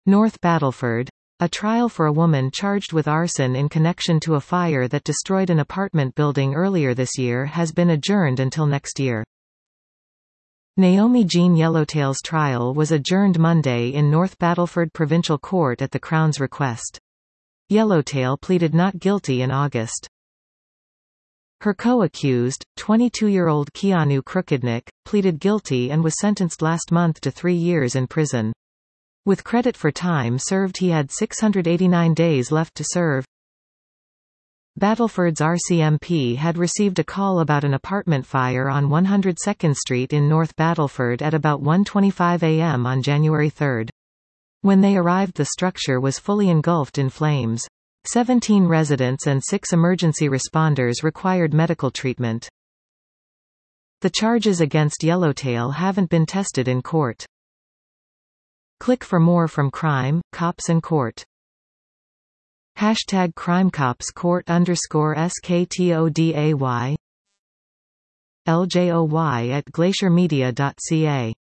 North Battleford. A trial for a woman charged with arson in connection to a fire that destroyed an apartment building earlier this year has been adjourned until next year. Naomi Jean Yellowtail's trial was adjourned Monday in North Battleford Provincial Court at the Crown's request. Yellowtail pleaded not guilty in August. Her co-accused, 22-year-old Keanu Crookednick, pleaded guilty and was sentenced last month to 3 years in prison. With credit for time served, he had 689 days left to serve. Battleford's RCMP had received a call about an apartment fire on 102nd Street in North Battleford at about 1:25 a.m. on January 3. When they arrived, the structure was fully engulfed in flames. 17 residents and 6 emergency responders required medical treatment. The charges against Yellowtail haven't been tested in court. Click for more from Crime, Cops and Court. #CrimeCopsCourt_SKTODAY LJOY@glaciermedia.ca